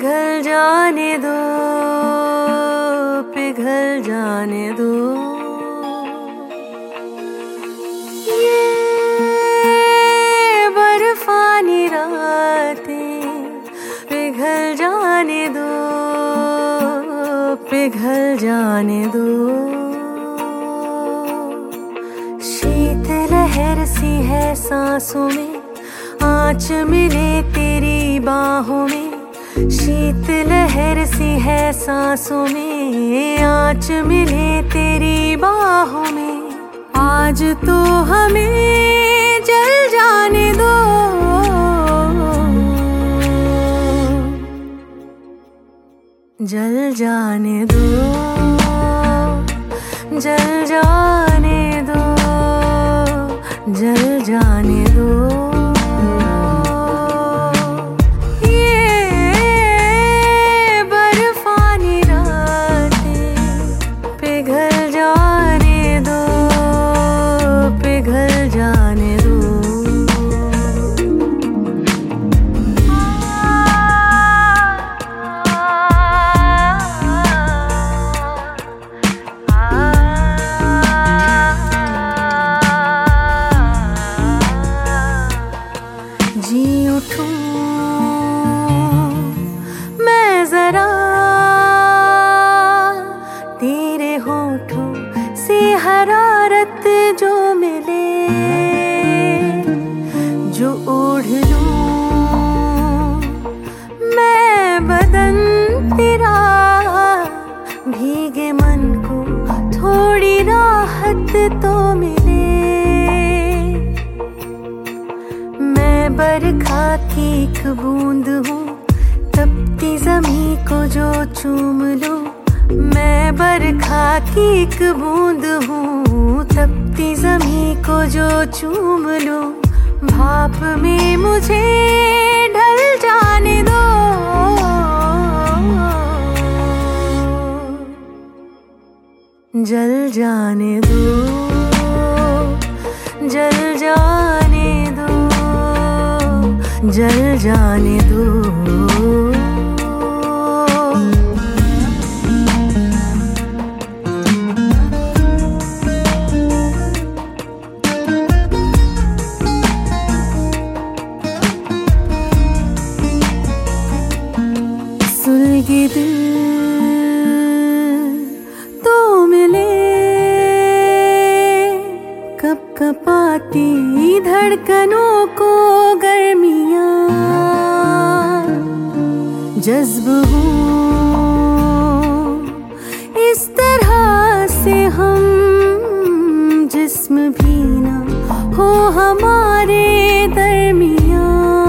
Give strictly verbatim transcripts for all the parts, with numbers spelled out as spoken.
पिघल जाने दो, पिघल जाने दो। ये बर्फानी रातें पिघल जाने दो, पिघल जाने दो। शीत लहर सी है सांसों में, आँच मिले तेरी बाहों में। शीत लहर सी है सांसों में, आँच मिले तेरी बाहों में। आज तो हमें जल जाने दो, जल जाने दो, जल जाने दो, जल जाने दो। जी उठूं मैं जरा तेरे होठों से हरारत जो मिले, जो ओढ़ लूं मैं बदन तेरा। भीगे मन को थोड़ी राहत तो मिले। मैं बरखा की एक बूंद हूँ, तपती जमी को जो चूम लूं। मैं बरखा की एक बूंद हूँ, तपती जमी को जो चूम लूं। भाप में मुझे ढल जाने दो, जल जाने दो, जल जाने दो, जल जाने दो। सुलगे दिल तो मिले, कप कपाती धड़कनों को गर्मियाँ। जज्ब हूँ इस तरह से हम, जिस्म भी ना हो हमारे दरमियाँ।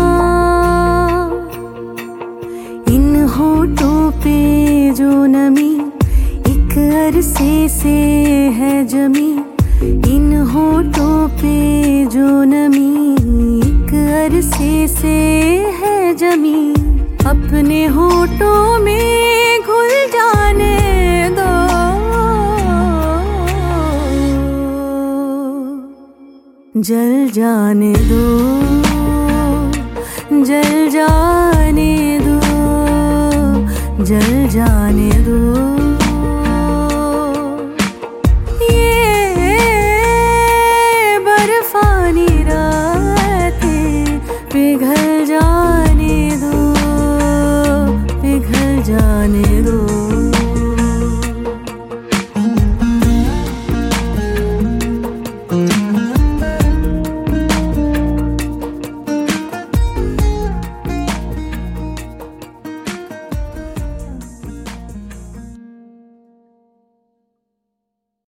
इन होठों पे जो नमी एक अरसे से है जमी। इन होठों पे जो नमी एक अरसे से है जमी। अपने होठों में घुल जाने दो, जल जाने दो, जल जाने दो, जल जाने दो।